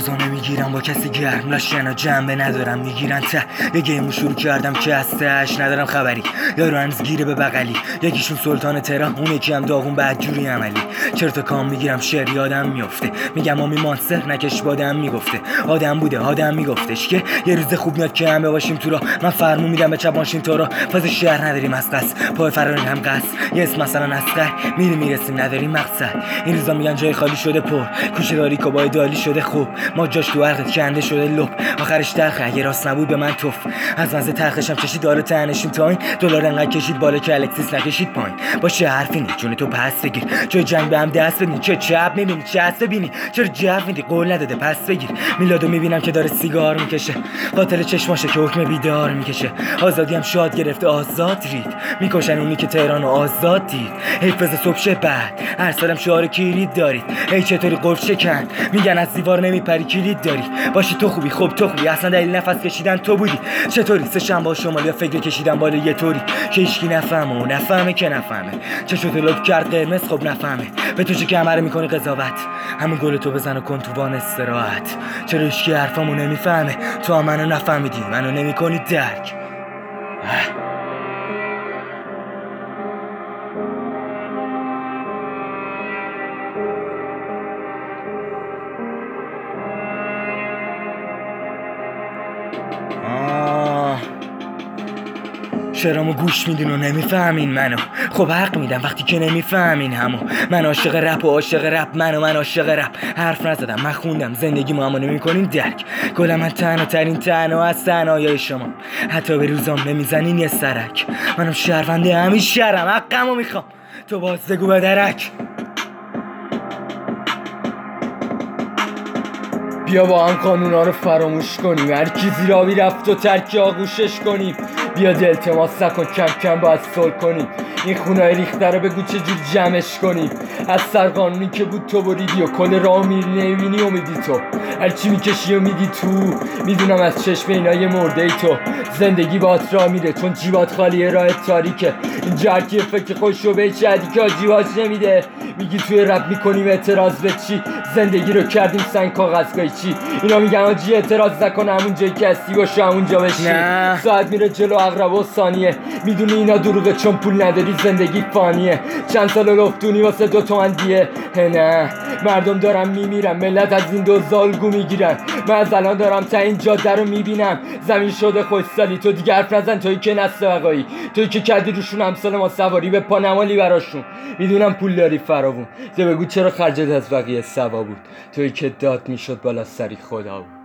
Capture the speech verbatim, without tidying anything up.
روزا نمیگیرم با کسی گرم لاشینا جنبه ندارم میگیرن ته یه گیمو شروع کردم که از تهش ندارم خبری یارو هنوز گیره به بغلی یکیشون سلطان تهران اون یکی هم داغون بدجوری عملی چرت و کام میگیرم شعر یادم میفته میگم آمی مانستر نکش بادم میگفته آدم بوده آدم میگفتش که یه روز خوب میاد که همه باشیم تو را من فرمون میدم به چپ ماشین تو را فاز شهر نداریم از قصد پای فرار هم قصد یه اسم مثلا اسقر میری میرسیم نداریم مقصد این روزا میگن جای خالی شده پر کوچه داری کبای دالی شده خوب ما جاش تو عرقت کنده شده لب آخرش تلخه اگه راست نبود به من توف از مزه تلخشم چشید داره تنشیم تا این دلار انقدر کشید بالا که الکسیس نکشید پایین باشه حرفی نی جون تو پس بگیر جای جنگ به هم دست بدین چه چپ میبینی چه هست ببینی چرا جف میدی قول نداده پس بگیر میلادو میبینم که داره سیگار میکشه قاتل چشماشه که حکم بیدار میکشه آزادی هم شاد گرفته آزاد رید میکشن اونی که تهرانو آزاد دید حیف صبح شه بعد هر سالم شعار کلید دارید ای چطوری قفل شکن میگن از دیوار نمیپری کلید داری باشه تو خوبی خب تو خوبی اصلا دلیل نفس کشیدن تو بودی چطوری سه شنبه شمالی فکر کشیدن بالا یه طوری که هیچکی نفهمه و نفهمه که نفهمه چشو لب کرد قرمز خب نفهمه به تو چه کمره میکنی قضاوت همون گل تو بزن و کن تو وان استراحت چرا هیچکی حرفامو نمیفهمه تو هم منو نفهمیدی منو نمیکنی درک شعرامو گوش میدین و نمیفهمین منو خب حق میدم وقتی که نمیفهمین همو من عاشق رپ و عاشق رپ منو من عاشق رپ حرف نزدم من خوندم زندگیمو اما نمیکنین درک گلم من تنها ترین تنها از تنهایی شما حتی به روزام نمیزنین یه سرک منم شهرونده همین شهرم حقمو میخوام تو باز بگو به درک بیا با هم قانونا رو فراموش کنیم هر کی زیرابی رفت و ترک آغوشش کنیم بیا التماس نکن کم کم باید صلح کنیم این خونه‌های ریخته رو بگو چه جور جمعش کنیم از سر قانونی که بود تو بریدی و کل راه میری نمیبینی و میدی تو هرچی میکشی و میدی تو میدونم از چشم اینای مرده ای تو زندگی باهات راه میره چون جیبات خالیه راه تاریکه اینجا هرکی فکر خوش رو به چدی که جیباش نمیده میگی توی رپ میکنیم اعتراض به چی زندگی رو کردیم سنگ کاغذگاهی چی اینا میگن آجی اعتراض نکن همون جایی که هستی باشه همونجا بشی ساعت میره جلو اقرب و ثانیه میدونی اینا دروغه چون پول نداری زندگی فانیه چند سال لفتونی واسه دو تومن دیه نه مردم دارم میمیرم ملت از این دو زالگو میگیرن من از الان دارم تا این جاده رو میبینم زمین شده خوشسالی تو دیگه حرف نزن توی که نسل وقایی توی که کردی روشون همسال ما سواری به پا نمالی براشون میدونم پول داری فراوون ده بگو چرا خرجت از بقیه سوا بود توی که داد میشد بالا سری خدا بود